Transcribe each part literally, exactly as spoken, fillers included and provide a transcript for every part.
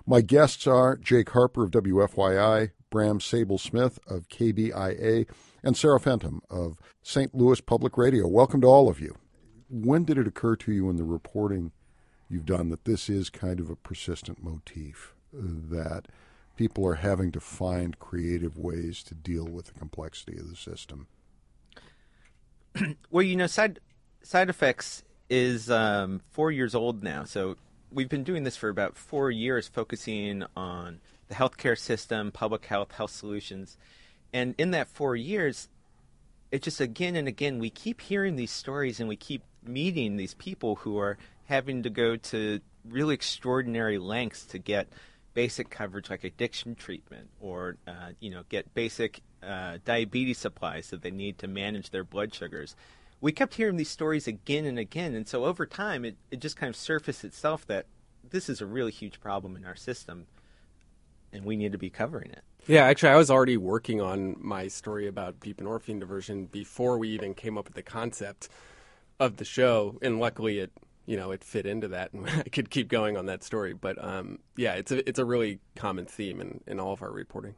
My guests are Jake Harper of W F Y I, Bram Sable-Smith of K B I A, and Sarah Fenton of Saint Louis Public Radio. Welcome to all of you. When did it occur to you in the reporting you've done that this is kind of a persistent motif, that people are having to find creative ways to deal with the complexity of the system? Well, you know, side side effects is um, four years old now, so we've been doing this for about four years, focusing on the healthcare system, public health, health solutions. And in that four years, it just again and again, we keep hearing these stories and we keep meeting these people who are having to go to really extraordinary lengths to get basic coverage like addiction treatment or, uh, you know, get basic uh, diabetes supplies that they need to manage their blood sugars. We kept hearing these stories again and again, and so over time it, it just kind of surfaced itself that this is a really huge problem in our system, and we need to be covering it. Yeah, actually, I was already working on my story about buprenorphine diversion before we even came up with the concept of the show, and luckily it, you know, it fit into that, and I could keep going on that story. But um, yeah, it's a it's a really common theme in, in all of our reporting.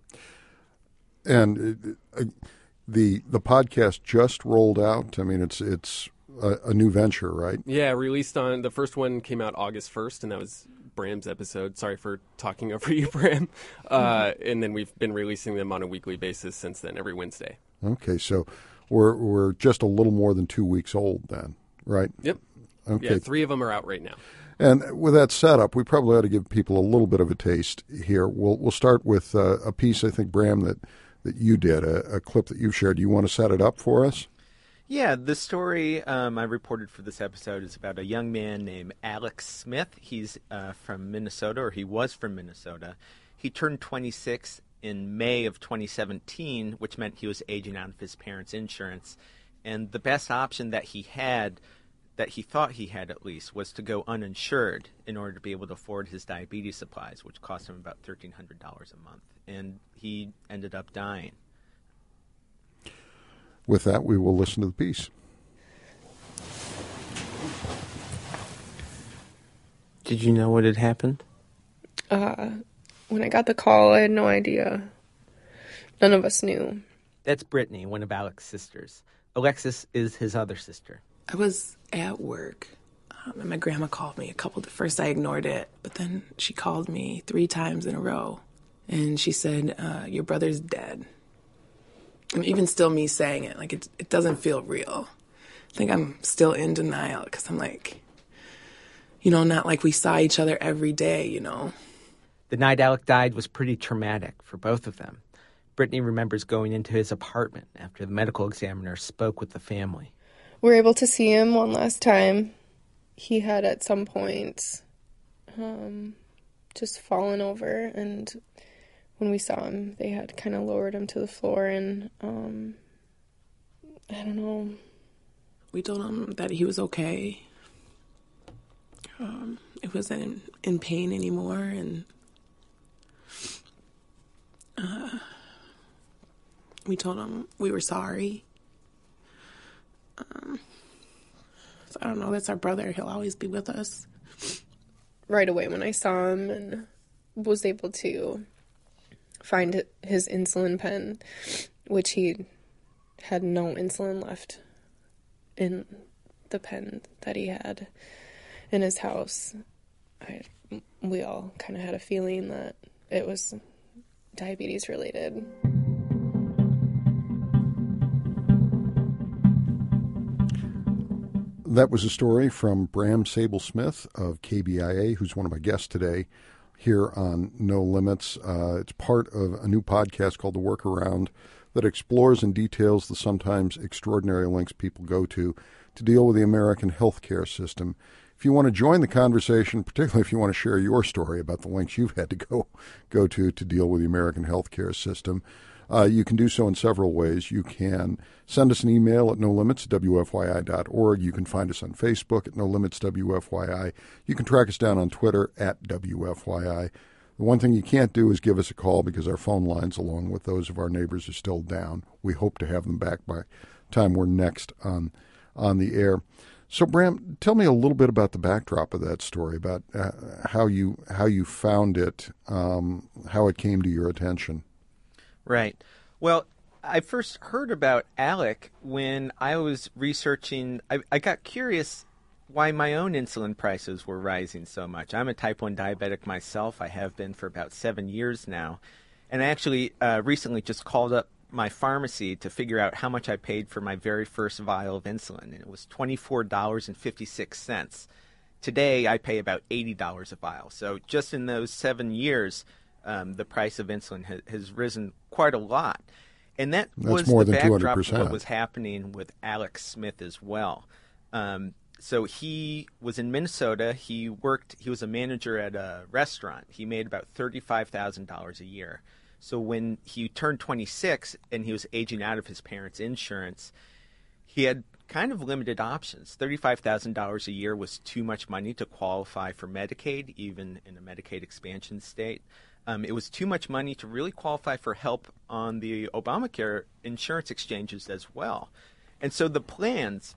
And uh, the the podcast just rolled out. I mean, it's it's a, a new venture, right? Yeah, released on the first one came out August first, and that was Bram's episode. Sorry for talking over you, Bram. Uh, and then we've been releasing them on a weekly basis since then, every Wednesday. Okay, so we're we're just a little more than two weeks old then, right? Yep. Okay. Yeah, three of them are out right now. And with that setup, we probably ought to give people a little bit of a taste here. We'll we'll start with uh, a piece, I think, Bram, that, that you did, a, a clip that you've shared. Do you want to set it up for us? Yeah, the story um, I reported for this episode is about a young man named Alex Smith. He's uh, from Minnesota, or he was from Minnesota. He turned twenty-six in May of twenty seventeen, which meant he was aging out of his parents' insurance. And the best option that he had, that he thought he had at least, was to go uninsured in order to be able to afford his diabetes supplies, which cost him about thirteen hundred dollars a month. And he ended up dying. With that, we will listen to the piece. Did you know what had happened? Uh, when I got the call, I had no idea. None of us knew. That's Brittany, one of Alex's sisters. Alexis is his other sister. I was at work, um, and my grandma called me a couple. At first, I ignored it, but then she called me three times in a row, and she said, uh, "Your brother's dead." And even still, me saying it, like it, it doesn't feel real. I think I'm still in denial because I'm like, you know, not like we saw each other every day, you know. The night Alec died was pretty traumatic for both of them. Brittany remembers going into his apartment after the medical examiner spoke with the family. We were able to see him one last time. He had at some point um, just fallen over, and when we saw him, they had kind of lowered him to the floor, and um, I don't know. We told him that he was okay. Um, it wasn't in, in pain anymore, and uh, we told him we were sorry. Um, so I don't know, that's our brother. He'll always be with us. Right away when I saw him and was able to find his insulin pen, which he had no insulin left in the pen that he had in his house. I, we all kind of had a feeling that it was diabetes related. That was a story from Bram Sable-Smith of K B I A, who's one of my guests today here on No Limits. Uh, it's part of a new podcast called The Workaround that explores and details the sometimes extraordinary lengths people go to to deal with the American healthcare system. If you want to join the conversation, particularly if you want to share your story about the lengths you've had to go go to to deal with the American healthcare system, uh, you can do so in several ways. You can send us an email at no limits at w f y i dot org. You can find us on Facebook at no limits w f y i. You can track us down on Twitter at W F Y I. The one thing you can't do is give us a call because our phone lines, along with those of our neighbors, are still down. We hope to have them back by the time we're next on, on the air. So, Bram, tell me a little bit about the backdrop of that story, about uh, how you how you found it, um, how it came to your attention. Right. Well, I first heard about Alec when I was researching. I, I got curious why my own insulin prices were rising so much. I'm a type one diabetic myself. I have been for about seven years now. And I actually uh, recently just called up my pharmacy to figure out how much I paid for my very first vial of insulin, and it was twenty-four dollars and fifty-six cents. Today, I pay about eighty dollars a vial. So just in those seven years, um, the price of insulin ha- has risen quite a lot. And that That's was more the than backdrop two hundred of percent. what was happening with Alex Smith as well. Um, so he was in Minnesota. He worked, he was a manager at a restaurant. He made about thirty-five thousand dollars a year. So when he turned twenty-six and he was aging out of his parents' insurance, he had kind of limited options. thirty-five thousand dollars a year was too much money to qualify for Medicaid, even in a Medicaid expansion state. Um, it was too much money to really qualify for help on the Obamacare insurance exchanges as well. And so the plans,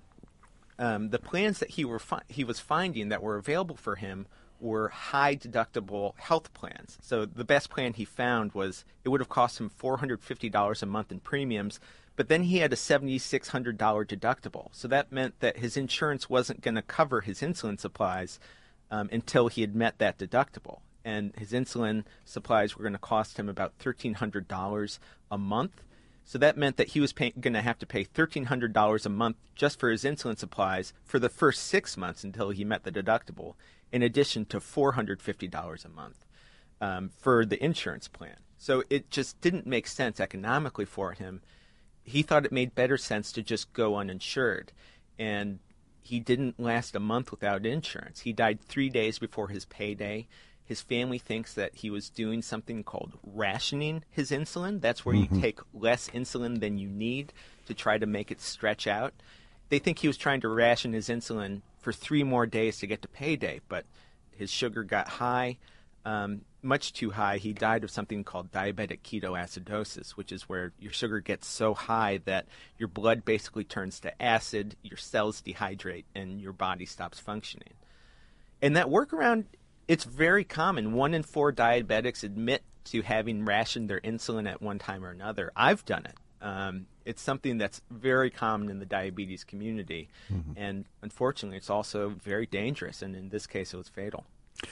um, the plans that he were fi- he was finding that were available for him were high deductible health plans. So the best plan he found was it would have cost him four hundred fifty dollars a month in premiums, but then he had a seven thousand six hundred dollars deductible. So that meant that his insurance wasn't going to cover his insulin supplies um, until he had met that deductible. And his insulin supplies were going to cost him about one thousand three hundred dollars a month. So that meant that he was going to have to pay one thousand three hundred dollars a month just for his insulin supplies for the first six months until he met the deductible, in addition to four hundred fifty dollars a month um, for the insurance plan. So it just didn't make sense economically for him. He thought it made better sense to just go uninsured. And he didn't last a month without insurance. He died three days before his payday. His family thinks that he was doing something called rationing his insulin. That's where mm-hmm. you take less insulin than you need to try to make it stretch out. They think he was trying to ration his insulin for three more days to get to payday, but his sugar got high, um, much too high. He died of something called diabetic ketoacidosis, which is where your sugar gets so high that your blood basically turns to acid, your cells dehydrate, and your body stops functioning. And that workaround, it's very common. One in four diabetics admit to having rationed their insulin at one time or another. I've done it. Um, it's something that's very common in the diabetes community. Mm-hmm. And unfortunately, it's also very dangerous. And in this case, it was fatal.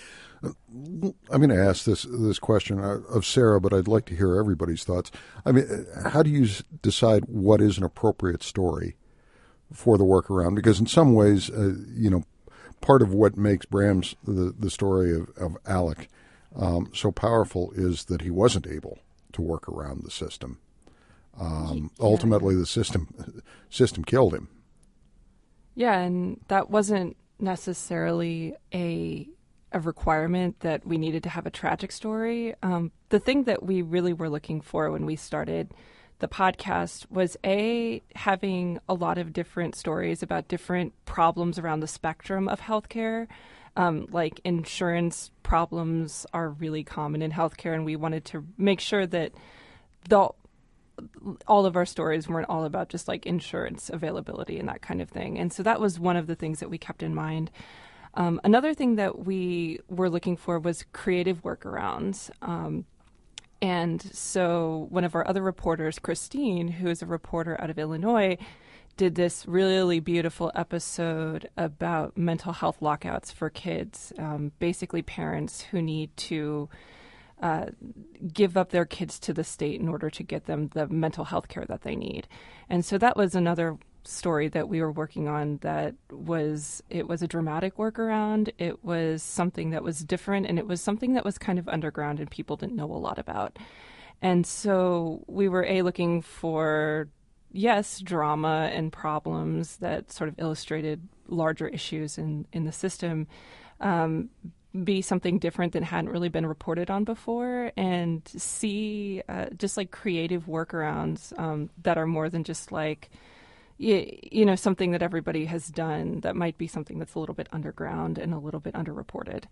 I'm going to ask this this question of Sarah, but I'd like to hear everybody's thoughts. I mean, how do you decide what is an appropriate story for the workaround? Because in some ways, uh, you know, part of what makes Bram's, the, the story of, of Alec, um, so powerful is that he wasn't able to work around the system. Um, yeah. Ultimately, the system system killed him. Yeah, and that wasn't necessarily a a requirement that we needed to have a tragic story. Um, the thing that we really were looking for when we started the podcast was a having a lot of different stories about different problems around the spectrum of healthcare. Um, like insurance problems are really common in healthcare, and we wanted to make sure that the all of our stories weren't all about just like insurance availability and that kind of thing. And so that was one of the things that we kept in mind. Um, another thing that we were looking for was creative workarounds. Um, and so one of our other reporters, Christine, who is a reporter out of Illinois, did this really beautiful episode about mental health lockouts for kids, um, basically parents who need to uh, give up their kids to the state in order to get them the mental health care that they need. And so that was another story that we were working on that was, it was a dramatic workaround. It was something that was different, and it was something that was kind of underground and people didn't know a lot about. And so we were A, looking for, yes, drama and problems that sort of illustrated larger issues in, in the system, um, be something different that hadn't really been reported on before, and see uh, just like creative workarounds um, that are more than just like, you, you know, something that everybody has done that might be something that's a little bit underground and a little bit underreported.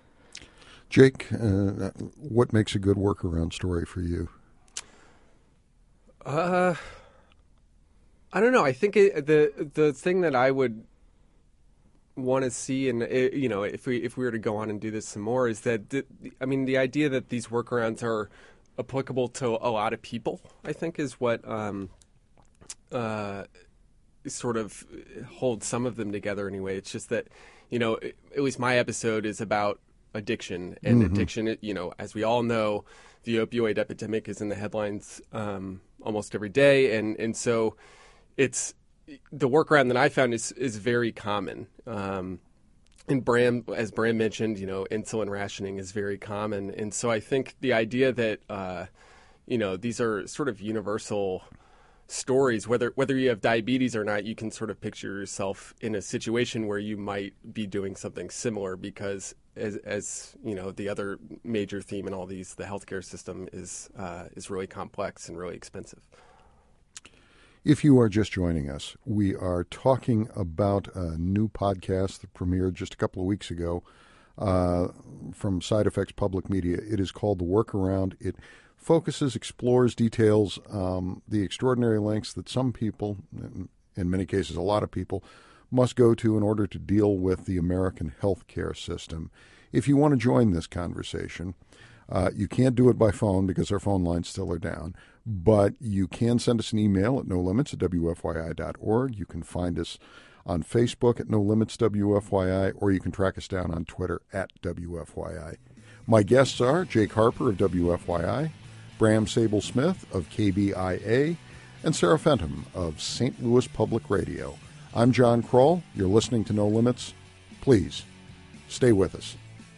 Jake, uh, what makes a good workaround story for you? Uh, I don't know. I think it, the the thing that I would want to see, and it, you know, if we if we were to go on and do this some more, is that the, I mean, the idea that these workarounds are applicable to a lot of people, I think, is what um, uh, sort of holds some of them together. Anyway, it's just that, you know, at least my episode is about addiction, and mm-hmm. addiction. You know, as we all know, the opioid epidemic is in the headlines um, almost every day, and and so it's. The workaround that I found is is very common. Um, and Bram, as Bram mentioned, you know, insulin rationing is very common. And so I think the idea that, uh, you know, these are sort of universal stories, whether whether you have diabetes or not, you can sort of picture yourself in a situation where you might be doing something similar because, as, as you know, the other major theme in all these, the healthcare system is uh, is really complex and really expensive. If you are just joining us, we are talking about a new podcast that premiered just a couple of weeks ago uh, from Side Effects Public Media. It is called The Workaround. It focuses, explores, details um, the extraordinary lengths that some people, in many cases a lot of people, must go to in order to deal with the American healthcare system. If you want to join this conversation, Uh, you can't do it by phone because our phone lines still are down, but you can send us an email at no limits at w f y i dot org. You can find us on Facebook at no limits w f y i, or you can track us down on Twitter at w f y i. My guests are Jake Harper of W F Y I, Bram Sable-Smith of K B I A, and Sarah Fenton of Saint Louis Public Radio. I'm John Kroll. You're listening to No Limits. Please, stay with us.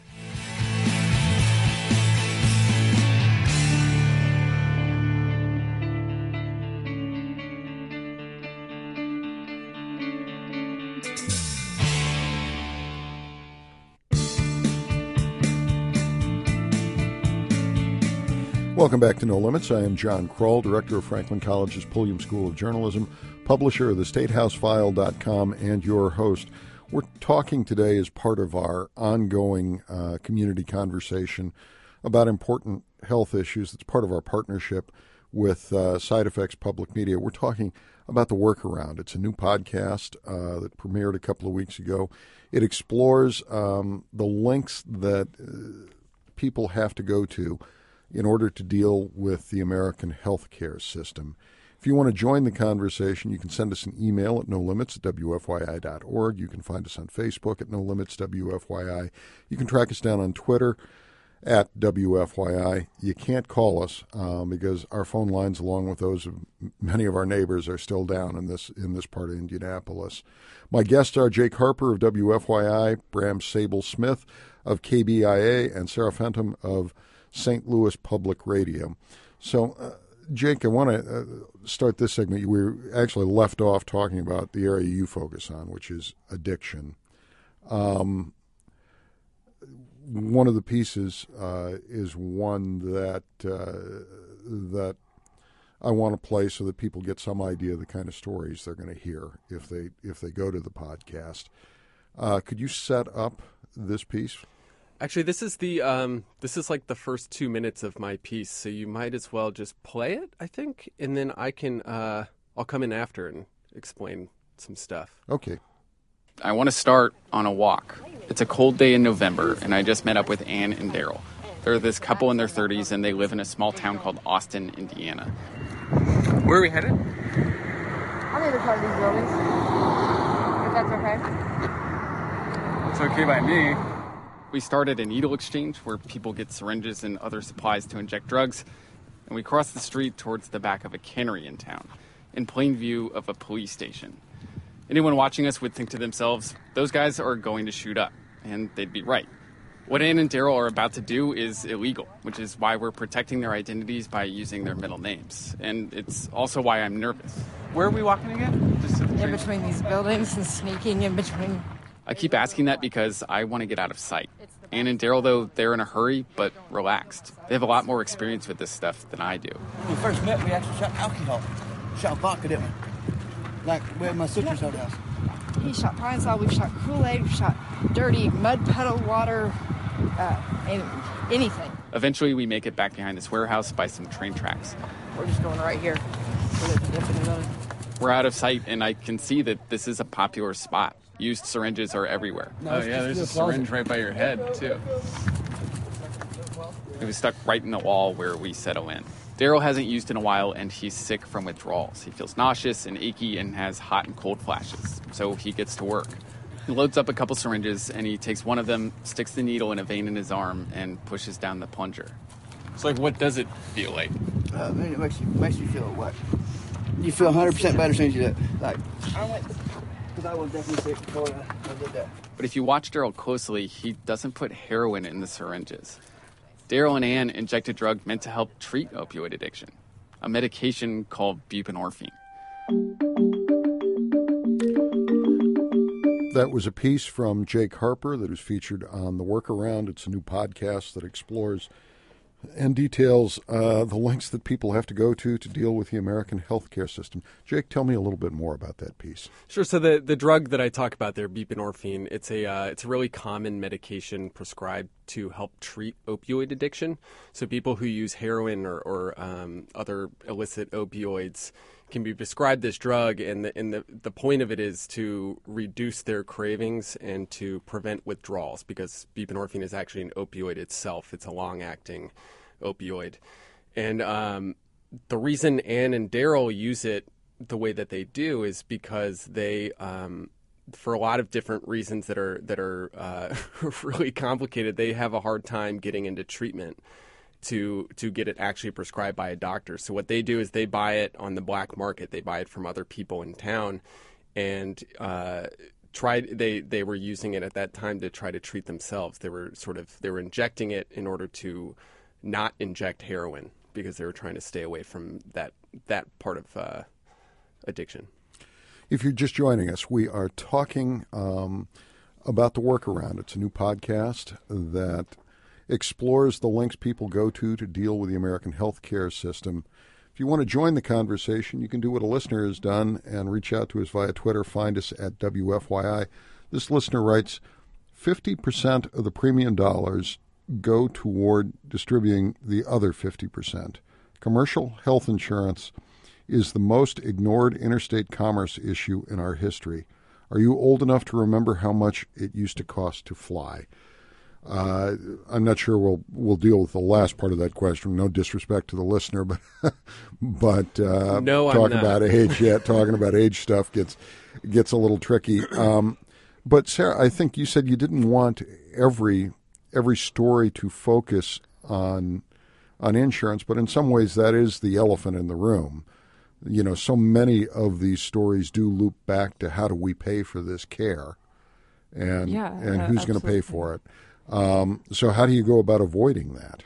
Welcome back to No Limits. I am John Kroll, director of Franklin College's Pulliam School of Journalism, publisher of the state house file dot com, and your host. We're talking today as part of our ongoing uh, community conversation about important health issues. It's part of our partnership with uh, Side Effects Public Media. We're talking about The Workaround. It's a new podcast uh, that premiered a couple of weeks ago. It explores um, the lengths that uh, people have to go to in order to deal with the American healthcare system. If you want to join the conversation, you can send us an email at no limits at w f y i dot org. You can find us on Facebook at no limits w f y i. You can track us down on Twitter at W F Y I. You can't call us um, because our phone lines, along with those of many of our neighbors, are still down in this in this part of Indianapolis. My guests are Jake Harper of W F Y I, Bram Sable-Smith of K B I A, and Sarah Fenton of Saint Louis Public Radio. So, uh, Jake, I want to uh, start this segment. We were actually left off talking about the area you focus on, which is addiction. Um, one of the pieces uh, is one that uh, that I want to play so that people get some idea of the kind of stories they're going to hear if they if they go to the podcast. Uh, could you set up this piece? Actually, this is the um, this is like the first two minutes of my piece, so you might as well just play it, I think, and then I can uh, I'll come in after and explain some stuff. Okay. I want to start on a walk. It's a cold day in November, and I just met up with Ann and Daryl. They're this couple in their thirties, and they live in a small town called Austin, Indiana. Where are we headed? I'll either part of these buildings, if that's okay. It's okay by me. We start at a needle exchange where people get syringes and other supplies to inject drugs, and we cross the street towards the back of a cannery in town, in plain view of a police station. Anyone watching us would think to themselves, those guys are going to shoot up, and they'd be right. What Ann and Daryl are about to do is illegal, which is why we're protecting their identities by using their middle names, and it's also why I'm nervous. Where are we walking again? Just in between these buildings and sneaking in between. I keep asking that because I want to get out of sight. Ann and Daryl, though, they're in a hurry, but relaxed. They have a lot more experience with this stuff than I do. When we first met, we actually shot alcohol. Shot vodka, didn't we? Like, we had my sister's old house. He shot Pine Sol, we've shot Kool-Aid, we've shot dirty mud puddle water, uh, anything. Eventually, we make it back behind this warehouse by some train tracks. We're just going right here. So they can dip in the building. We're out of sight, and I can see that this is a popular spot. Used syringes are everywhere. No, Oh it's yeah, just there's in a the closet. syringe right by your head too. It was stuck right in the wall where we settle in. Daryl hasn't used in a while, and he's sick from withdrawals. He feels nauseous and achy and has hot and cold flashes, so he gets to work. He loads up a couple syringes, and he takes one of them, sticks the needle in a vein in his arm, and pushes down the plunger. So like, what does it feel like? Uh, man, it makes you makes you feel what? You feel one hundred percent better as soon as you do it. Like, I don't like, because I was definitely sick before I, I did that. But if you watch Daryl closely, he doesn't put heroin in the syringes. Daryl and Ann inject a drug meant to help treat opioid addiction, a medication called buprenorphine. That was a piece from Jake Harper that is featured on The Workaround. It's a new podcast that explores and details uh, the lengths that people have to go to to deal with the American healthcare system. Jake, tell me a little bit more about that piece. Sure. So the, the drug that I talk about there, buprenorphine, it's a uh, it's a really common medication prescribed to help treat opioid addiction. So people who use heroin or, or um, other illicit opioids can be prescribed this drug, and the and the, the point of it is to reduce their cravings and to prevent withdrawals, because buprenorphine is actually an opioid itself. It's a long-acting opioid. And um, the reason Ann and Daryl use it the way that they do is because they, um, for a lot of different reasons that are that are uh, really complicated, they have a hard time getting into treatment to to get it actually prescribed by a doctor. So what they do is they buy it on the black market. They buy it from other people in town, and uh, tried they they were using it at that time to try to treat themselves. They were sort of they were injecting it in order to not inject heroin, because they were trying to stay away from that that part of uh, addiction. If you're just joining us, we are talking um, about The Workaround. It's a new podcast that explores the lengths people go to to deal with the American healthcare system. If you want to join the conversation, you can do what a listener has done and reach out to us via Twitter. Find us at W F Y I. This listener writes, fifty percent of the premium dollars go toward distributing the other fifty percent. Commercial health insurance is the most ignored interstate commerce issue in our history. Are you old enough to remember how much it used to cost to fly? Uh, I'm not sure we'll we'll deal with the last part of that question. No disrespect to the listener, but but uh, no, talking about age, yeah, talking about age stuff gets gets a little tricky. Um, but Sarah, I think you said you didn't want every every story to focus on on insurance, but in some ways that is the elephant in the room. You know, so many of these stories do loop back to how do we pay for this care, and yeah, and uh, who's going to pay absolutely. for it. Um, so how do you go about avoiding that?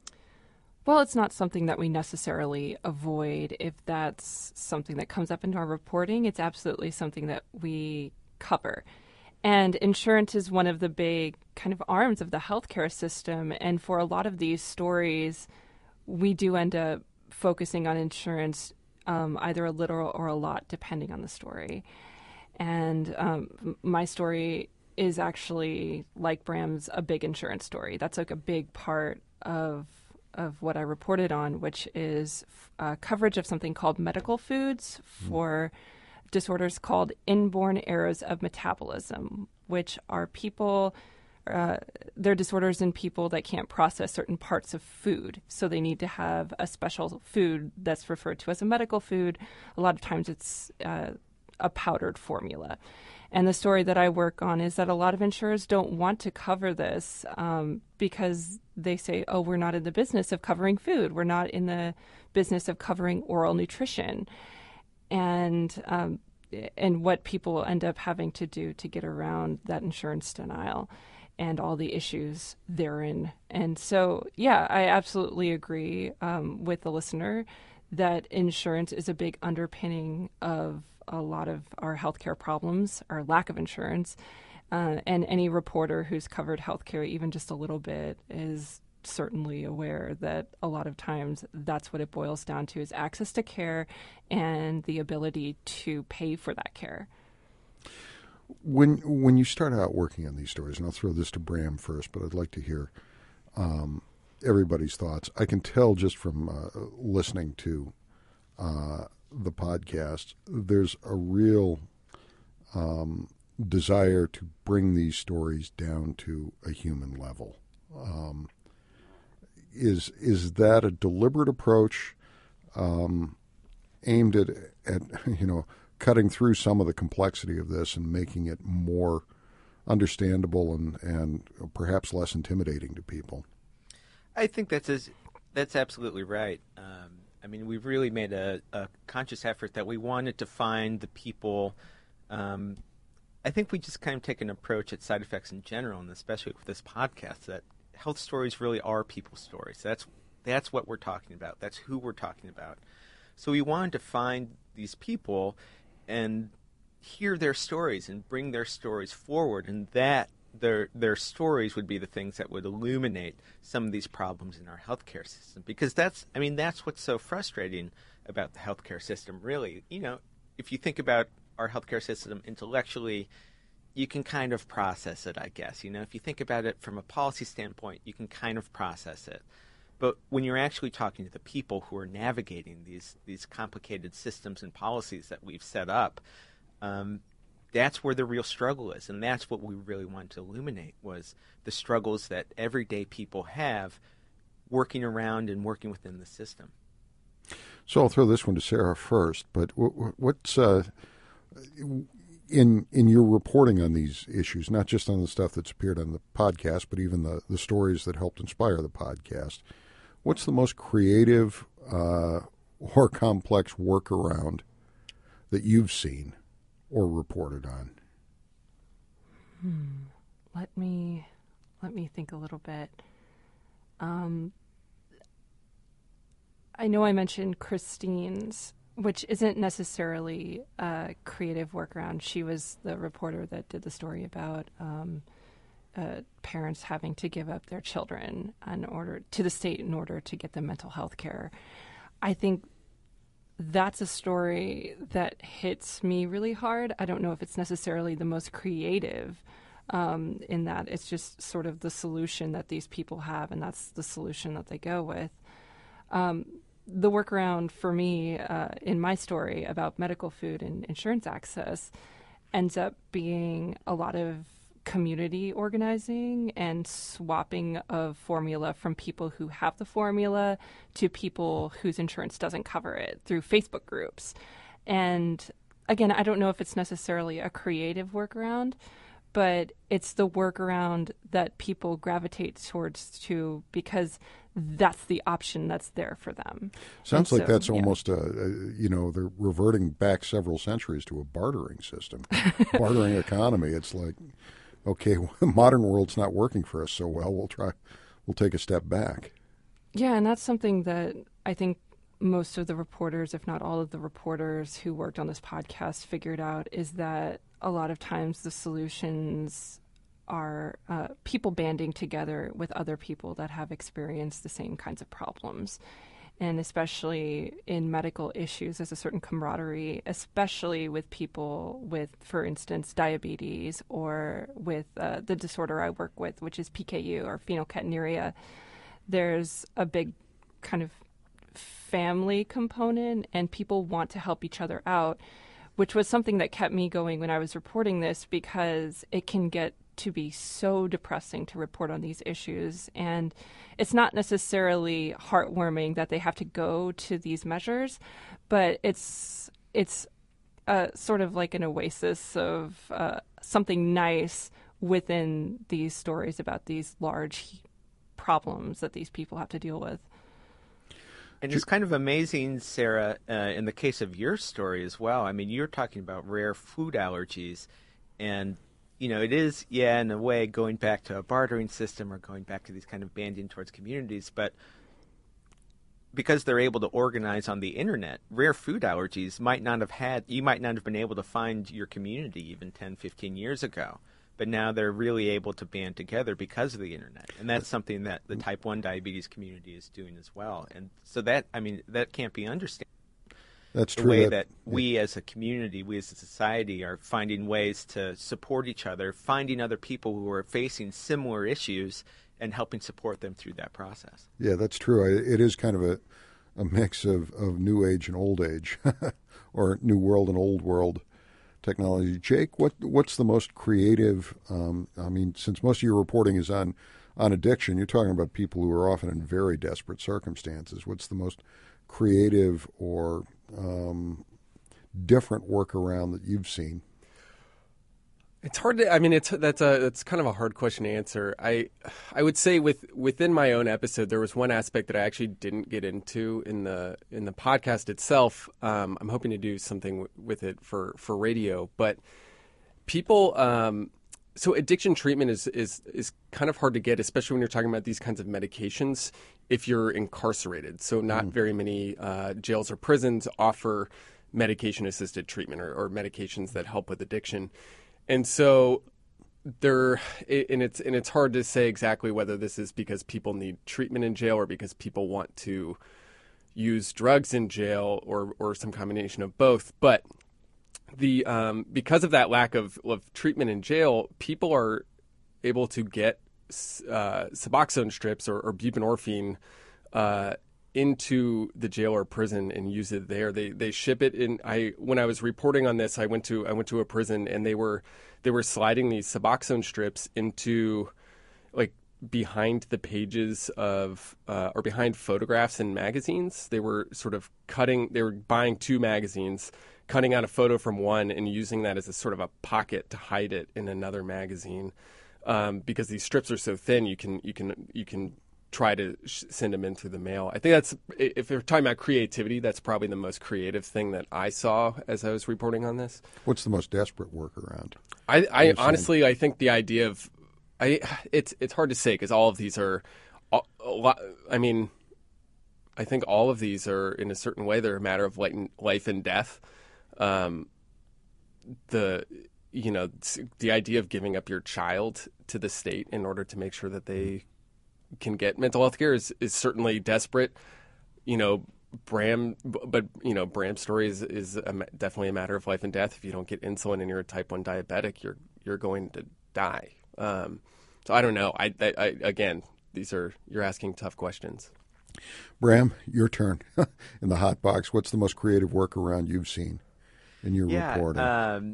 Well, it's not something that we necessarily avoid. If that's something that comes up in our reporting, it's absolutely something that we cover. And insurance is one of the big kind of arms of the healthcare system. And for a lot of these stories, we do end up focusing on insurance, um, either a little or a lot, depending on the story. And um, my story is actually, like Bram's, a big insurance story. That's like a big part of of what I reported on, which is uh, coverage of something called medical foods for disorders called inborn errors of metabolism, which are people, uh, they're disorders in people that can't process certain parts of food. So they need to have a special food that's referred to as a medical food. A lot of times it's uh, a powdered formula. And the story that I work on is that a lot of insurers don't want to cover this um, because they say, oh, we're not in the business of covering food. We're not in the business of covering oral nutrition. And um, and what people end up having to do to get around that insurance denial and all the issues therein. And so, yeah, I absolutely agree um, with the listener that insurance is a big underpinning of a lot of our healthcare problems, our lack of insurance. Uh, and any reporter who's covered healthcare even just a little bit is certainly aware that a lot of times that's what it boils down to, is access to care and the ability to pay for that care. When when you start out working on these stories, and I'll throw this to Bram first, but I'd like to hear um, everybody's thoughts. I can tell just from uh, listening to uh, the podcast, there's a real um, desire to bring these stories down to a human level. Um, is is that a deliberate approach um, aimed at, at you know cutting through some of the complexity of this and making it more understandable and, and perhaps less intimidating to people? I think that's as, that's absolutely right. Um, I mean, we've really made a, a conscious effort that we wanted to find the people. Um, I think we just kind of take an approach at Side Effects in general, and especially with this podcast, that health stories really are people's stories. That's that's what we're talking about. That's who we're talking about. So we wanted to find these people and hear their stories and bring their stories forward, and that their their stories would be the things that would illuminate some of these problems in our healthcare system. Because that's, I mean, that's what's so frustrating about the healthcare system, really. You know, if you think about our healthcare system intellectually, you can kind of process it, I guess. You know, if you think about it from a policy standpoint, you can kind of process it. But when you're actually talking to the people who are navigating these these complicated systems and policies that we've set up, um, that's where the real struggle is. And that's what we really wanted to illuminate, was the struggles that everyday people have working around and working within the system. So I'll throw this one to Sarah first, but what's uh, in in your reporting on these issues, not just on the stuff that's appeared on the podcast, but even the, the stories that helped inspire the podcast, what's the most creative uh, or complex workaround that you've seen or reported on? Hmm. Let me let me think a little bit. Um, I know I mentioned Christine's, which isn't necessarily a creative workaround. She was the reporter that did the story about um, uh, parents having to give up their children in order to the state in order to get them mental health care. I think that's a story that hits me really hard. I don't know if it's necessarily the most creative um, in that it's just sort of the solution that these people have, and that's the solution that they go with. Um, the workaround for me uh, in my story about medical food and insurance access ends up being a lot of community organizing and swapping of formula from people who have the formula to people whose insurance doesn't cover it through Facebook groups. And again, I don't know if it's necessarily a creative workaround, but it's the workaround that people gravitate towards to because that's the option that's there for them. Sounds and like so, that's yeah. almost, a, a, you know, they're reverting back several centuries to a bartering system, bartering economy. It's like, okay, the modern world's not working for us so well. We'll try, we'll take a step back. Yeah, and that's something that I think most of the reporters, if not all of the reporters who worked on this podcast, figured out is that a lot of times the solutions are uh, people banding together with other people that have experienced the same kinds of problems. And especially in medical issues, there's a certain camaraderie, especially with people with, for instance, diabetes or with uh, the disorder I work with, which is P K U or phenylketonuria. There's a big kind of family component, and people want to help each other out, which was something that kept me going when I was reporting this, because it can get to be so depressing to report on these issues. And it's not necessarily heartwarming that they have to go to these measures, but it's it's uh, sort of like an oasis of uh, something nice within these stories about these large problems that these people have to deal with. And it's kind of amazing, Sarah, uh, in the case of your story as well. I mean, you're talking about rare food allergies, and you know, it is, yeah, in a way, going back to a bartering system or going back to these kind of banding towards communities. But because they're able to organize on the internet, rare food allergies might not have had, you might not have been able to find your community even ten, fifteen years ago. But now they're really able to band together because of the internet. And that's something that the type one diabetes community is doing as well. And so that, I mean, that can't be understood. That's the true. way that, that we as a community, we as a society are finding ways to support each other, finding other people who are facing similar issues and helping support them through that process. Yeah, that's true. It is kind of a, a mix of, of new age and old age, or new world and old world. technology. Jake, what what's the most creative? Um, I mean, since most of your reporting is on on addiction, you're talking about people who are often in very desperate circumstances. What's the most creative or um, different workaround that you've seen? It's hard to. I mean, it's that's a it's kind of a hard question to answer. I I would say with within my own episode, there was one aspect that I actually didn't get into in the in the podcast itself. Um, I'm hoping to do something w- with it for, for radio, but people. Um, so addiction treatment is is is kind of hard to get, especially when you're talking about these kinds of medications. If you're incarcerated, so not mm. very many uh, jails or prisons offer medication-assisted treatment or, or medications that help with addiction. And so there, and it's and it's hard to say exactly whether this is because people need treatment in jail or because people want to use drugs in jail or or some combination of both. But the um, because of that lack of, of treatment in jail, people are able to get uh, Suboxone strips or, or buprenorphine uh, into the jail or prison and use it there. They they ship it in. I when I was reporting on this, I went to I went to a prison and they were they were sliding these Suboxone strips into like behind the pages of uh, or behind photographs in magazines. They were sort of cutting. They were buying two magazines, cutting out a photo from one and using that as a sort of a pocket to hide it in another magazine. Um, because these strips are so thin, you can you can you can. try to sh- send them in through the mail. I think that's, if you're talking about creativity, that's probably the most creative thing that I saw as I was reporting on this. What's the most desperate workaround? I, I honestly, I think the idea of, I it's it's hard to say because all of these are, a, a lot, I mean, I think all of these are, in a certain way, they're a matter of life and death. Um, the, you know, the idea of giving up your child to the state in order to make sure that they can get mental health care is, is certainly desperate. You know, Bram, but, you know, Bram's story is, is a, definitely a matter of life and death. If you don't get insulin and you're a type one diabetic, you're you're going to die. Um, so I don't know. I, I, I again, these are, you're asking tough questions. Bram, your turn in the hot box. What's the most creative workaround you've seen in your yeah, reporting? Um,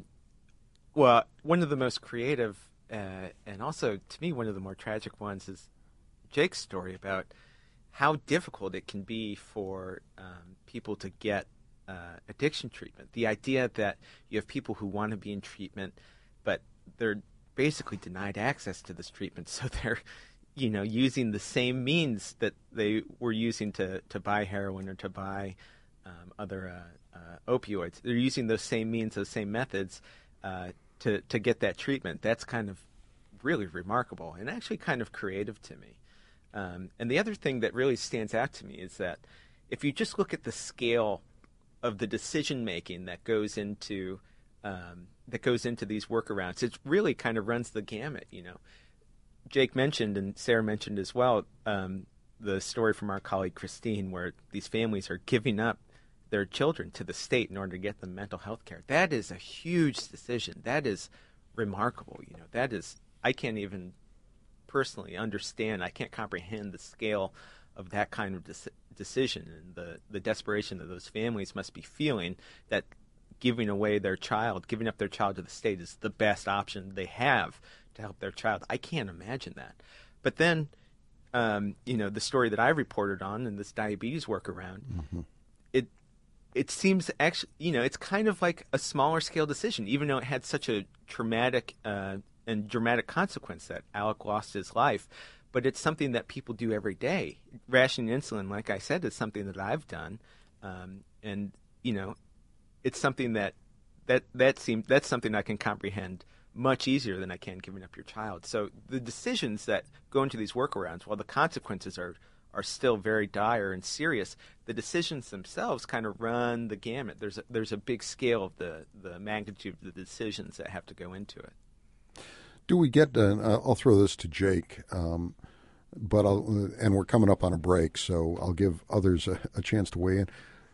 well, one of the most creative uh, and also, to me, one of the more tragic ones is Jake's story about how difficult it can be for um, people to get uh, addiction treatment. The idea that you have people who want to be in treatment, but they're basically denied access to this treatment, so they're, you know, using the same means that they were using to, to buy heroin or to buy um, other uh, uh, opioids. They're using those same means, those same methods uh, to to get that treatment. That's kind of really remarkable and actually kind of creative to me. Um, and the other thing that really stands out to me is that if you just look at the scale of the decision making that goes into um, that goes into these workarounds, it really kind of runs the gamut. You know, Jake mentioned and Sarah mentioned as well um, the story from our colleague Christine, where these families are giving up their children to the state in order to get them mental health care. That is a huge decision. That is remarkable. You know, that is I can't even personally understand. I can't comprehend the scale of that kind of de- decision and the, the desperation that those families must be feeling, that giving away their child, giving up their child to the state is the best option they have to help their child. I can't imagine that. But then, um, you know, the story that I reported on and this diabetes workaround, mm-hmm. it it seems actually, you know, it's kind of like a smaller scale decision, even though it had such a traumatic uh, and dramatic consequence that Alec lost his life. But it's something that people do every day. Rationing insulin, like I said, is something that I've done, um, and you know, it's something that that that seems that's something I can comprehend much easier than I can giving up your child. So the decisions that go into these workarounds, while the consequences are are still very dire and serious, the decisions themselves kind of run the gamut. There's a, there's a big scale of the the magnitude of the decisions that have to go into it. Do we get, uh, I'll throw this to Jake, um, but I'll, and we're coming up on a break, so I'll give others a, a chance to weigh in.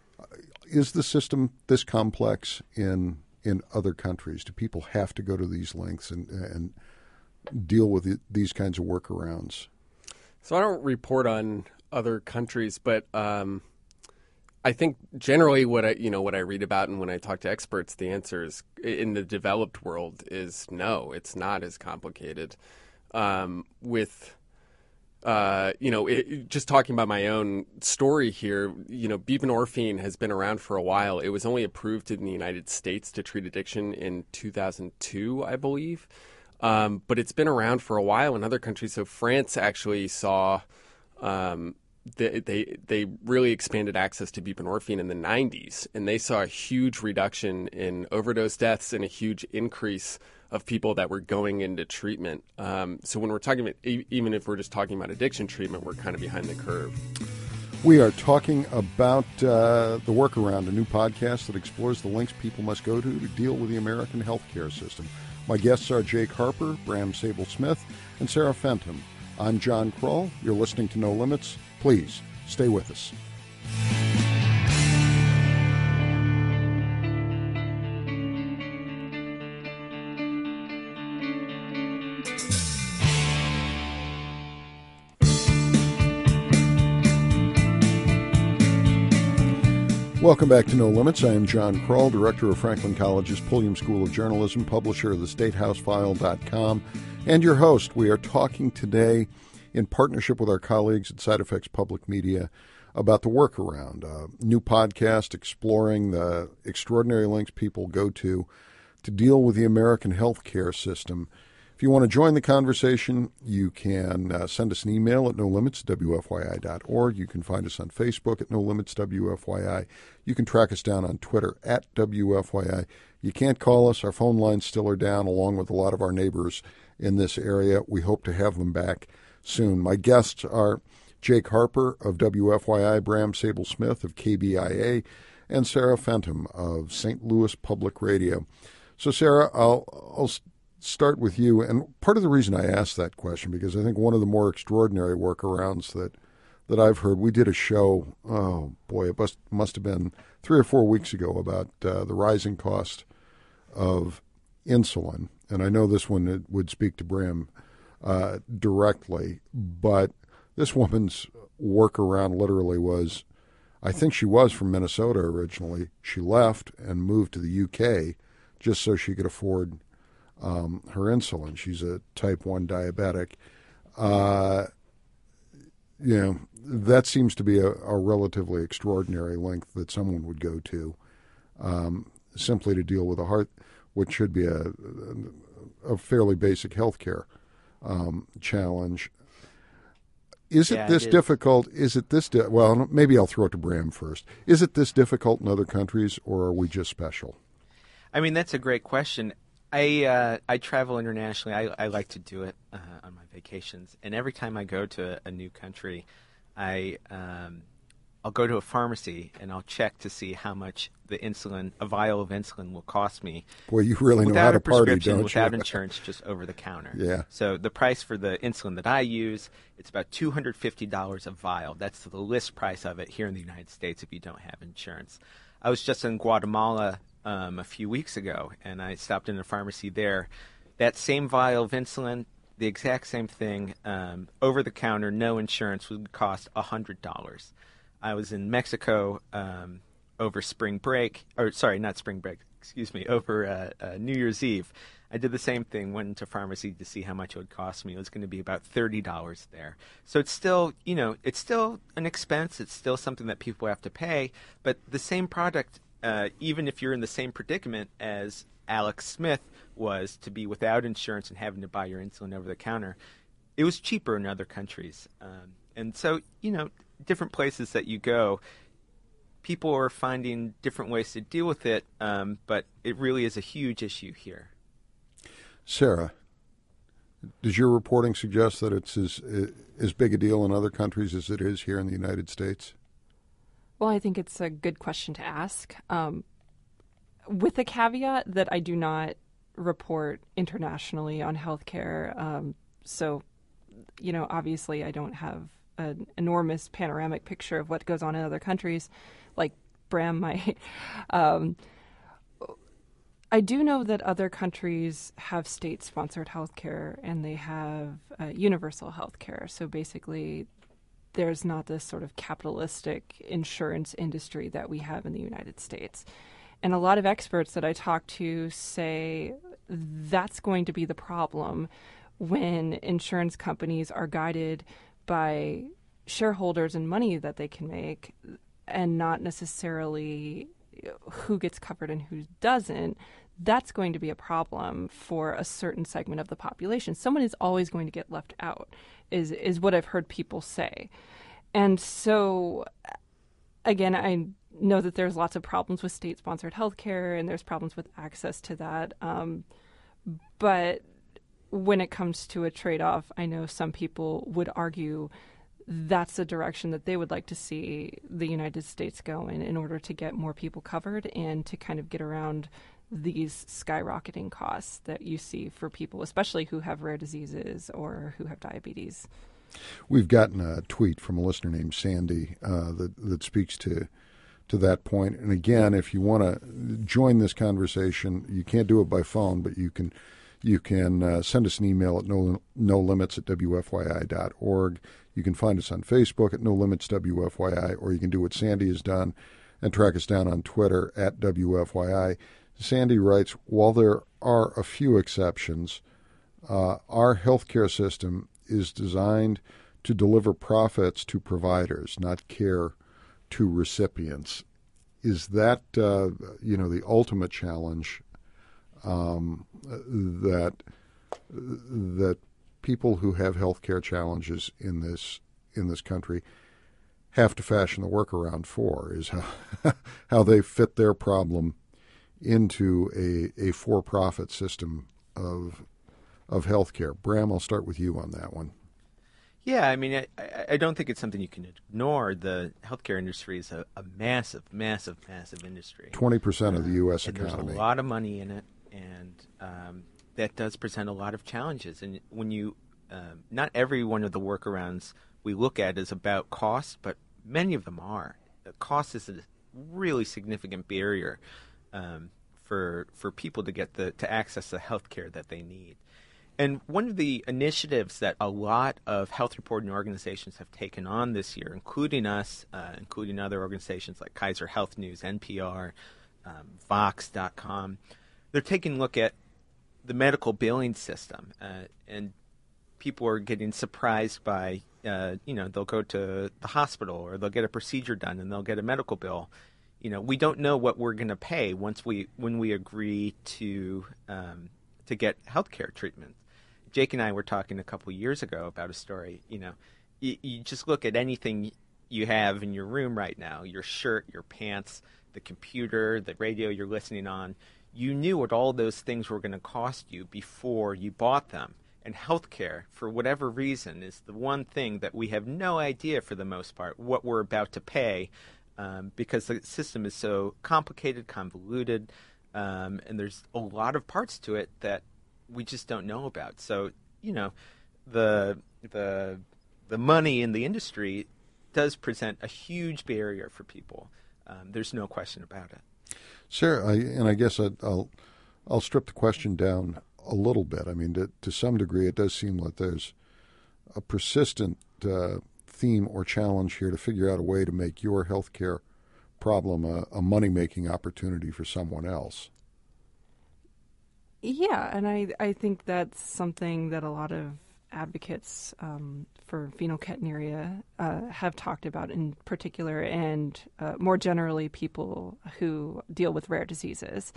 Is the system this complex in in other countries? Do people have to go to these lengths and, and deal with it, these kinds of workarounds? So I don't report on other countries, but um, I think generally what I, you know, what I read about and when I talk to experts, the answer is in the developed world is no, it's not as complicated. Um, with, uh, you know, it, just talking about my own story here, you know, buprenorphine has been around for a while. It was only approved in the United States to treat addiction in two thousand two, I believe. Um, but it's been around for a while in other countries. So France actually saw, um, They, they they really expanded access to buprenorphine in the nineties, and they saw a huge reduction in overdose deaths and a huge increase of people that were going into treatment. Um, so when we're talking about, even if we're just talking about addiction treatment, we're kind of behind the curve. We are talking about uh, The Workaround, a new podcast that explores the lengths people must go to to deal with the American healthcare system. My guests are Jake Harper, Bram Sabel-Smith, and Sarah Fenton. I'm John Kroll. You're listening to No Limits. Please stay with us. Welcome back to No Limits. I am John Kroll, director of Franklin College's Pulliam School of Journalism, publisher of the state house file dot com, and your host. We are talking today in partnership with our colleagues at Side Effects Public Media about The Workaround, a new podcast exploring the extraordinary lengths people go to to deal with the American healthcare system. If you want to join the conversation, you can uh, send us an email at no limits w f y i dot org. You can find us on Facebook at no limits w f y i. You can track us down on Twitter at W F Y I. You can't call us. Our phone lines still are down, along with a lot of our neighbors in this area. We hope to have them back soon. My guests are Jake Harper of W F Y I, Bram Sabel-Smith of K B I A, and Sarah Fenton of Saint Louis Public Radio. So, Sarah, I'll, I'll start with you. And part of the reason I asked that question, because I think one of the more extraordinary workarounds that, that I've heard, we did a show, oh boy, it must, must have been three or four weeks ago about uh, the rising cost of insulin. And I know this one would speak to Bram Uh, directly, but this woman's workaround literally was, I think she was from Minnesota originally. She left and moved to the U K just so she could afford um, her insulin. She's a type one diabetic. Uh, you know, that seems to be a, a relatively extraordinary length that someone would go to um, simply to deal with a heart, which should be a, a fairly basic health care Um, challenge. Is it yeah, this it is. difficult? Is it this, di- well, maybe I'll throw it to Bram first. Is it this difficult in other countries, or are we just special? I mean, that's a great question. I uh, I travel internationally. I, I like to do it uh, on my vacations. And every time I go to a new country, I, um, I'll go to a pharmacy and I'll check to see how much the insulin, a vial of insulin will cost me. Boy, you really know without how to a party, prescription, don't without you? insurance, just over the counter. Yeah. So the price for the insulin that I use, it's about two hundred fifty dollars a vial. That's the list price of it here in the United States if you don't have insurance. I was just in Guatemala um, a few weeks ago, and I stopped in a pharmacy there. That same vial of insulin, the exact same thing, um, over the counter, no insurance, would cost one hundred dollars. I was in Mexico um, over spring break, or sorry, not spring break, excuse me, over uh, uh, New Year's Eve. I did the same thing, went into pharmacy to see how much it would cost me. It was going to be about thirty dollars there. So it's still, you know, it's still an expense. It's still something that people have to pay. But the same product, uh, even if you're in the same predicament as Alex Smith was, to be without insurance and having to buy your insulin over the counter, it was cheaper in other countries. Um, and so, you know, different places that you go, people are finding different ways to deal with it, um, but it really is a huge issue here. Sarah, does your reporting suggest that it's as, as big a deal in other countries as it is here in the United States? Well, I think it's a good question to ask, um, with the caveat that I do not report internationally on healthcare. Um, so, you know, obviously I don't have an enormous panoramic picture of what goes on in other countries like Bram might. Um, I do know that other countries have state-sponsored healthcare and they have uh, universal healthcare. So basically, there's not this sort of capitalistic insurance industry that we have in the United States. And a lot of experts that I talk to say that's going to be the problem when insurance companies are guided by shareholders and money that they can make and not necessarily who gets covered and who doesn't. That's going to be a problem for a certain segment of the population. Someone is always going to get left out, is is what I've heard people say. And so, again, I know that there's lots of problems with state-sponsored healthcare, and there's problems with access to that. Um, but when it comes to a trade-off, I know some people would argue that's the direction that they would like to see the United States go in in order to get more people covered and to kind of get around these skyrocketing costs that you see for people, especially who have rare diseases or who have diabetes. We've gotten a tweet from a listener named Sandy uh, that, that speaks to to that point. And again, if you want to join this conversation, you can't do it by phone, but you can you can uh, send us an email at no, no limits at w f y i dot org. You can find us on Facebook at No Limits W F Y I, or you can do what Sandy has done and track us down on Twitter at W F Y I. Sandy writes, while there are a few exceptions, uh, our healthcare system is designed to deliver profits to providers, not care to recipients. Is that, uh, you know, the ultimate challenge um, that that people who have healthcare challenges in this in this country have to fashion the workaround for? Is how how they fit their problem into a, a for-profit system of of healthcare. Bram, I'll start with you on that one. Yeah, I mean, I, I don't think it's something you can ignore. The healthcare industry is a, a massive, massive, massive industry. twenty percent of the U S and economy. There's a lot of money in it, and um, that does present a lot of challenges. And when you, um, not every one of the workarounds we look at is about cost, but many of them are. The cost is a really significant barrier um, for for people to get the to access the healthcare that they need. And one of the initiatives that a lot of health reporting organizations have taken on this year, including us, uh, including other organizations like Kaiser Health News, N P R, um, Vox dot com, they're taking a look at the medical billing system. Uh, and people are getting surprised by, uh, you know, they'll go to the hospital or they'll get a procedure done and they'll get a medical bill. You know, we don't know what we're going to pay once we when we agree to um, to get healthcare treatment. Jake and I were talking a couple years ago about a story. You know, you, you just look at anything you have in your room right now, your shirt, your pants, the computer, the radio you're listening on. You knew what all those things were going to cost you before you bought them. And healthcare, for whatever reason, is the one thing that we have no idea for the most part what we're about to pay um, because the system is so complicated, convoluted, um, and there's a lot of parts to it that we just don't know about. So, you know, the the the money in the industry does present a huge barrier for people. Um, there's no question about it. Sarah, I, and I guess I'd, I'll I'll strip the question down a little bit. I mean, to, to some degree, it does seem like there's a persistent uh, theme or challenge here to figure out a way to make your healthcare problem a, a money-making opportunity for someone else. Yeah, and I, I think that's something that a lot of advocates um, for phenylketonuria uh, have talked about in particular, and uh, more generally people who deal with rare diseases.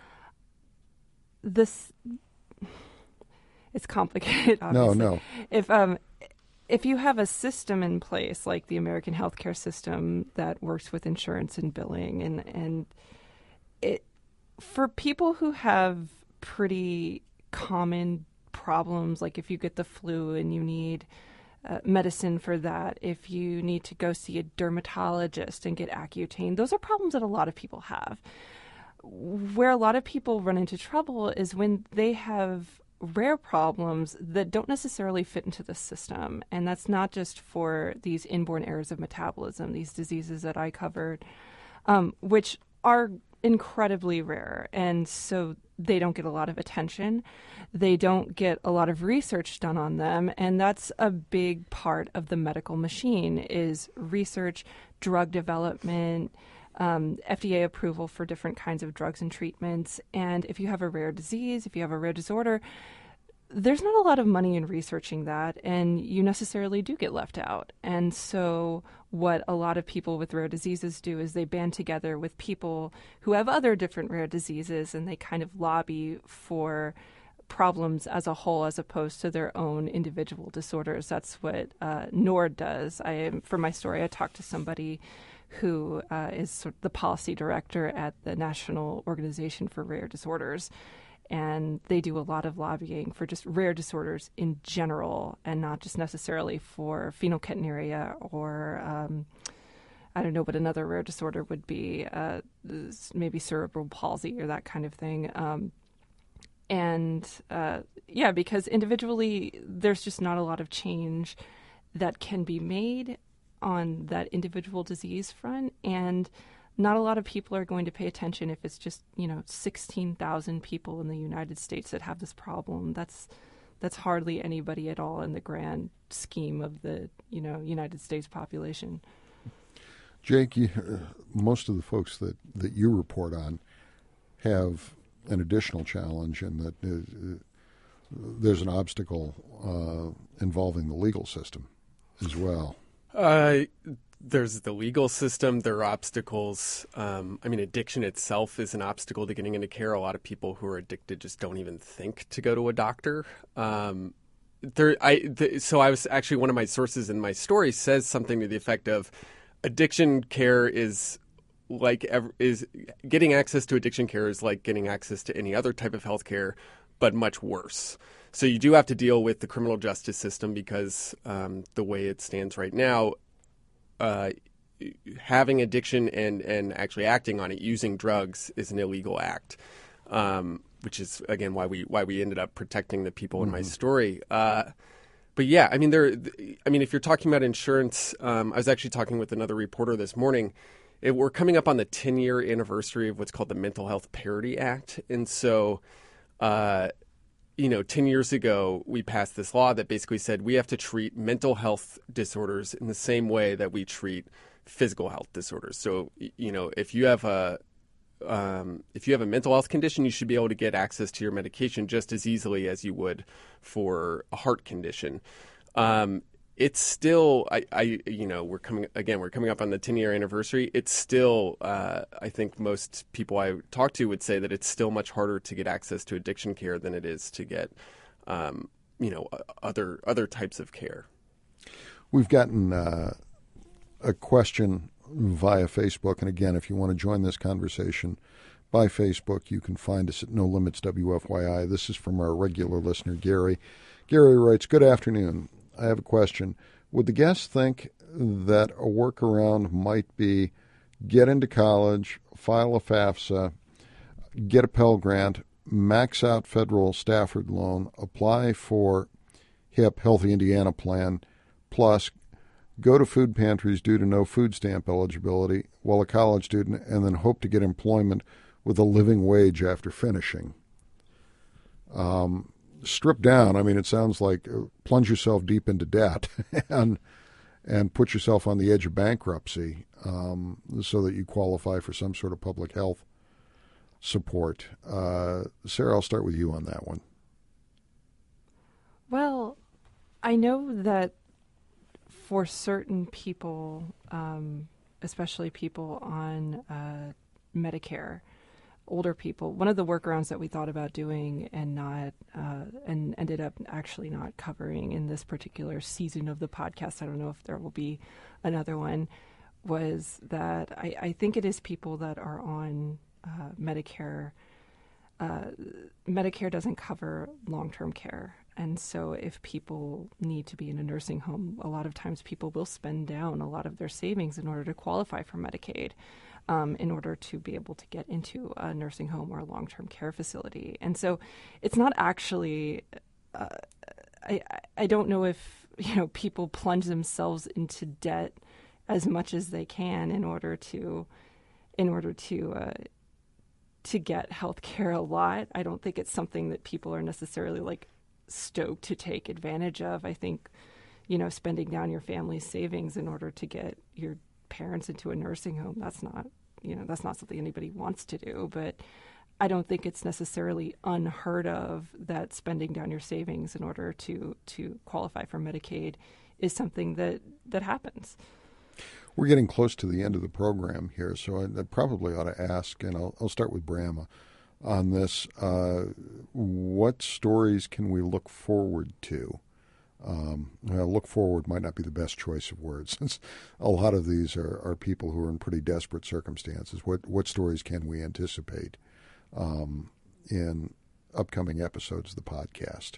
This, it's complicated, obviously. No, no. If, um, if you have a system in place, like the American healthcare system that works with insurance and billing, and, and it for people who have pretty common problems, like if you get the flu and you need uh, medicine for that, if you need to go see a dermatologist and get Accutane, those are problems that a lot of people have. Where a lot of people run into trouble is when they have rare problems that don't necessarily fit into the system. And that's not just for these inborn errors of metabolism, these diseases that I covered, um, which are incredibly rare, and so they don't get a lot of attention. They don't get a lot of research done on them, and that's a big part of the medical machine is research, drug development, um, F D A approval for different kinds of drugs and treatments. And if you have a rare disease, if you have a rare disorder, there's not a lot of money in researching that, and you necessarily do get left out. And so what a lot of people with rare diseases do is they band together with people who have other different rare diseases, and they kind of lobby for problems as a whole as opposed to their own individual disorders. That's what uh, NORD does. I, for my story, I talked to somebody who uh, is sort of the policy director at the National Organization for Rare Disorders. And they do a lot of lobbying for just rare disorders in general, and not just necessarily for phenylketonuria or um, I don't know what another rare disorder would be, uh, maybe cerebral palsy or that kind of thing. Um, and uh, yeah, because individually there's just not a lot of change that can be made on that individual disease front, and not a lot of people are going to pay attention if it's just, you know, sixteen thousand people in the United States that have this problem. That's that's hardly anybody at all in the grand scheme of the, you know, United States population. Jake, you, uh, most of the folks that, that you report on have an additional challenge in that uh, there's an obstacle uh, involving the legal system as well. Uh There's the legal system. There are obstacles. Um, I mean, addiction itself is an obstacle to getting into care. A lot of people who are addicted just don't even think to go to a doctor. Um, there, I the, so I was actually one of my sources in my story says something to the effect of addiction care is like is getting access to addiction care is like getting access to any other type of health care, but much worse. So you do have to deal with the criminal justice system because um, the way it stands right now. Uh, having addiction and, and actually acting on it using drugs is an illegal act, um, which is again why we why we ended up protecting the people mm-hmm. in my story. Uh, but yeah, I mean there. I mean, if you're talking about insurance, um, I was actually talking with another reporter this morning. It, we're coming up on the ten year anniversary of what's called the Mental Health Parity Act, and so. Uh, You know, ten years ago, we passed this law that basically said we have to treat mental health disorders in the same way that we treat physical health disorders. So, you know, if you have a um, if you have a mental health condition, you should be able to get access to your medication just as easily as you would for a heart condition. Um, it's still, I, I, you know, we're coming again. We're coming up on the ten year anniversary. It's still, uh, I think most people I talk to would say that it's still much harder to get access to addiction care than it is to get, um, you know, other other types of care. We've gotten uh, a question via Facebook, and again, if you want to join this conversation by Facebook, you can find us at No Limits W F Y I. This is from our regular listener, Gary. Gary writes, "Good afternoon. I have a question. Would the guests think that a workaround might be get into college, file a FAFSA, get a Pell Grant, max out federal Stafford loan, apply for HIP, Healthy Indiana Plan, plus go to food pantries due to no food stamp eligibility while a college student, and then hope to get employment with a living wage after finishing?" Um, stripped down, I mean, it sounds like uh, plunge yourself deep into debt and and put yourself on the edge of bankruptcy um, so that you qualify for some sort of public health support. Uh, Sarah, I'll start with you on that one. Well, I know that for certain people, um, especially people on uh, Medicare, older people, one of the workarounds that we thought about doing and not uh, and ended up actually not covering in this particular season of the podcast, I don't know if there will be another one, was that I, I think it is people that are on uh, Medicare. Uh, Medicare doesn't cover long-term care. And so if people need to be in a nursing home, a lot of times people will spend down a lot of their savings in order to qualify for Medicaid. Um, in order to be able to get into a nursing home or a long-term care facility. And so it's not actually, uh, I, I don't know if, you know, people plunge themselves into debt as much as they can in order to, in order to, uh, to get healthcare a lot. I don't think it's something that people are necessarily like stoked to take advantage of. I think, you know, spending down your family's savings in order to get your parents into a nursing home, that's not, you know, that's not something anybody wants to do. But I don't think it's necessarily unheard of that spending down your savings in order to to qualify for Medicaid is something that, that happens. We're getting close to the end of the program here, so I, I probably ought to ask, and I'll, I'll start with Bram on this. Uh, what stories can we look forward to? Um, well, look forward might not be the best choice of words, since a lot of these are, are people who are in pretty desperate circumstances. What what stories can we anticipate um, in upcoming episodes of the podcast?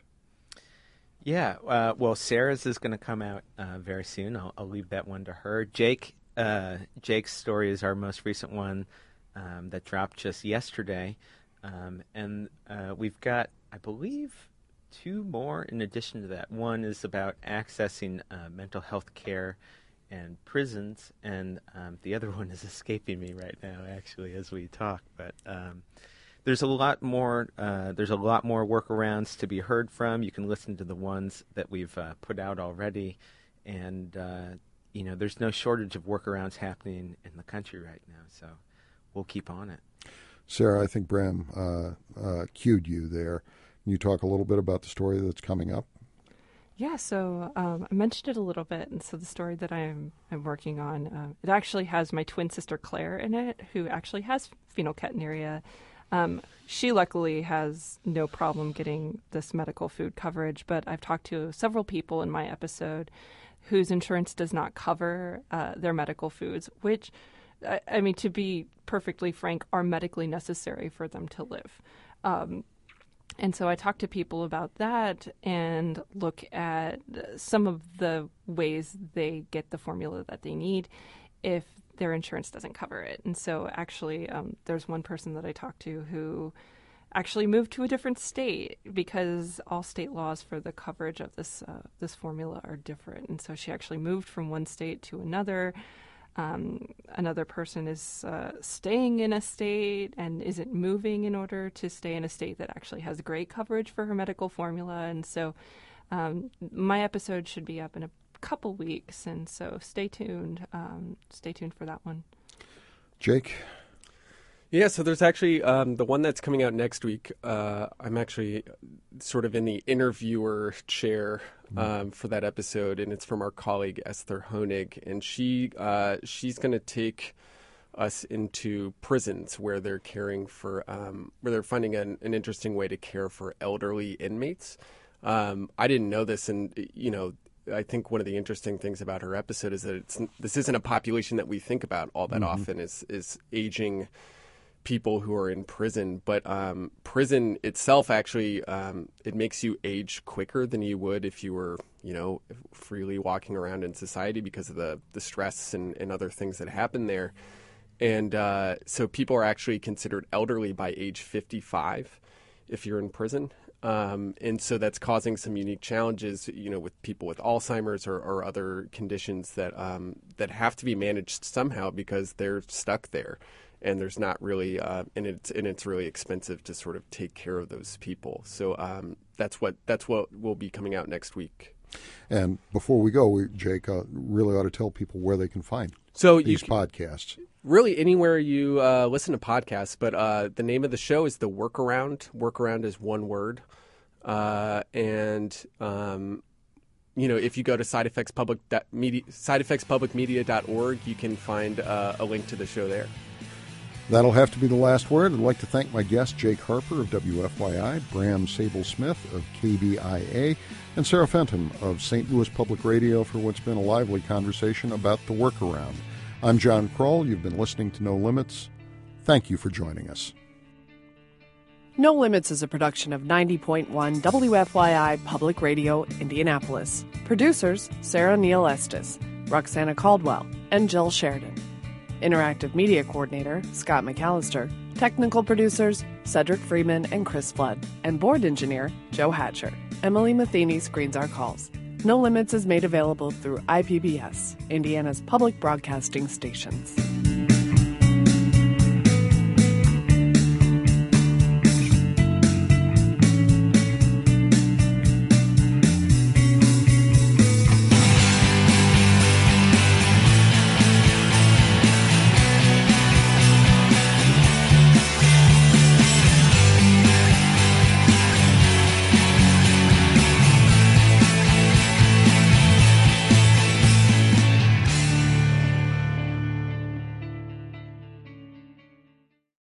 Yeah, uh, well, Sarah's is going to come out uh, very soon. I'll, I'll leave that one to her. Jake, uh, Jake's story is our most recent one um, that dropped just yesterday. Um, and uh, we've got, I believe, two more in addition to that. One is about accessing uh, mental health care and prisons, and um, the other one is escaping me right now, actually, as we talk. But um, there's a lot more. Uh, there's a lot more workarounds to be heard from. You can listen to the ones that we've uh, put out already, and uh, you know, there's no shortage of workarounds happening in the country right now. So we'll keep on it. Sarah, I think Bram uh, uh, cued you there. Can you talk a little bit about the story that's coming up? Yeah, so um, I mentioned it a little bit, and so the story that I'm I'm working on, uh, it actually has my twin sister Claire in it, who actually has phenylketonuria. Um, she luckily has no problem getting this medical food coverage, but I've talked to several people in my episode whose insurance does not cover uh, their medical foods, which, I, I mean, to be perfectly frank, are medically necessary for them to live. Um, and so I talk to people about that and look at some of the ways they get the formula that they need if their insurance doesn't cover it. And so actually um, there's one person that I talked to who actually moved to a different state because all state laws for the coverage of this uh, this formula are different. And so she actually moved from one state to another. Um, another person is uh, staying in a state and isn't moving in order to stay in a state that actually has great coverage for her medical formula. And so um, my episode should be up in a couple weeks, and so stay tuned. Um, stay tuned for that one. Jake? Yeah, so there's actually um, the one that's coming out next week. Uh, I'm actually sort of in the interviewer chair um, for that episode, and it's from our colleague Esther Honig, and she uh, she's going to take us into prisons where they're caring for um, where they're finding an, an interesting way to care for elderly inmates. Um, I didn't know this, and you know. I think one of the interesting things about her episode is that it's this isn't a population that we think about all that mm-hmm. often is is aging people who are in prison. But um, prison itself actually um, it makes you age quicker than you would if you were you know freely walking around in society because of the the stress and, and other things that happen there. And uh, so people are actually considered elderly by age fifty-five if you're in prison. Um, and so that's causing some unique challenges, you know, with people with Alzheimer's or, or other conditions that um, that have to be managed somehow because they're stuck there, and there's not really, uh, and it's and it's really expensive to sort of take care of those people. So um, that's what that's what will be coming out next week. And before we go, we, Jake, uh, really ought to tell people where they can find so these you, podcasts. Really, anywhere you uh, listen to podcasts, but uh, the name of the show is The Workaround. Workaround is one word. Uh, and, um, you know, if you go to side effects public media, side effects public media dot org, you can find uh, a link to the show there. That'll have to be the last word. I'd like to thank my guest, Jake Harper of W F Y I, Bram Sable-Smith of K B I A, and Sarah Fenton of Saint Louis Public Radio for what's been a lively conversation about the workaround. I'm John Kroll. You've been listening to No Limits. Thank you for joining us. No Limits is a production of ninety point one W F Y I Public Radio, Indianapolis. Producers, Sarah Neal Estes, Roxana Caldwell, and Jill Sheridan. Interactive Media Coordinator, Scott McAllister. Technical producers, Cedric Freeman and Chris Flood. And Board Engineer, Joe Hatcher. Emily Matheny screens our calls. No Limits is made available through I P B S, Indiana's public broadcasting stations.